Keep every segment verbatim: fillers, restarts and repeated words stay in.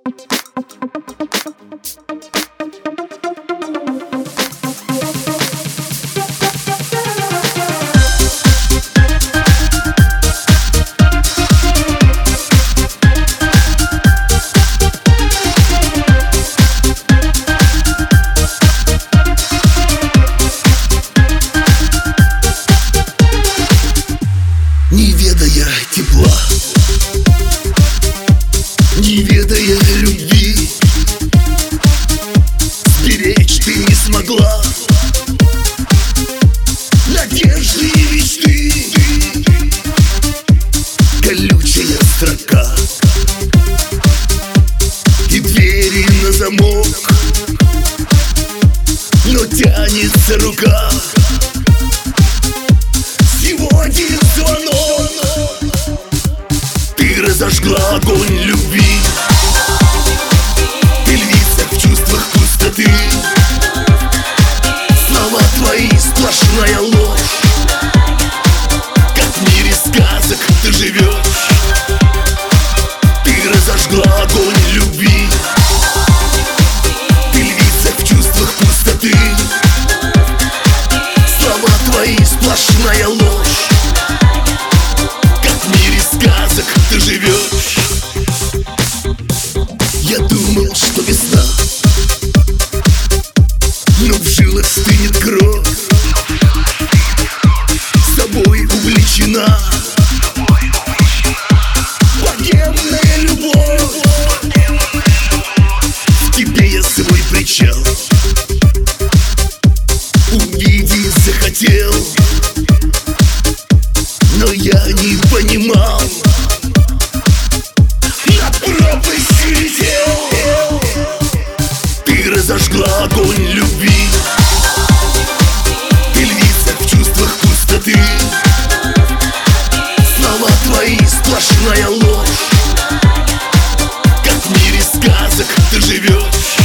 Не ведая тепла, не ведая любви, сберечь ты не смогла надежды и мечты. Колючая строка и двери на замок, но тянется рука. Всего один звонок, ты разожгла огонь любви. Ты львица в чувствах пустоты, слова твои сплошная ложь. Как в мире сказок ты живешь. Ты разожгла огонь любви. Ты львица в чувствах пустоты, слова твои сплошная ложь. Ты живешь. Я думал, что весна, но в жилах стынет кровь. С тобой увлечена богемная любовь. В тебе я свой причал увидеть захотел, но я не понимал. Ты разожгла огонь любви. Ты львица в чувствах пустоты, слова твои сплошная ложь. Как в мире сказок ты живешь.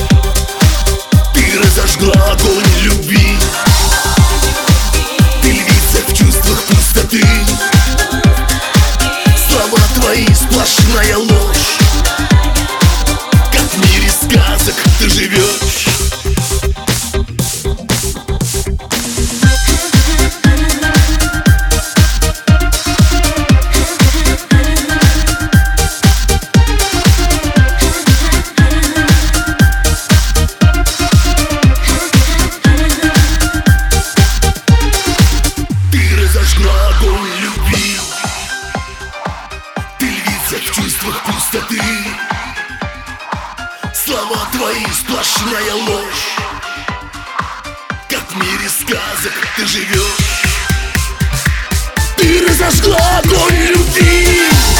Ты разожгла огонь любви. Ты львица в чувствах пустоты, слова твои сплошная ложь. Ты живешь. Ты разожгла огонь любви. Ты львица в чувствах пустоты, слова твои сплошная ложь. Как в мире сказок ты живешь. Ты разожгла огонь любви.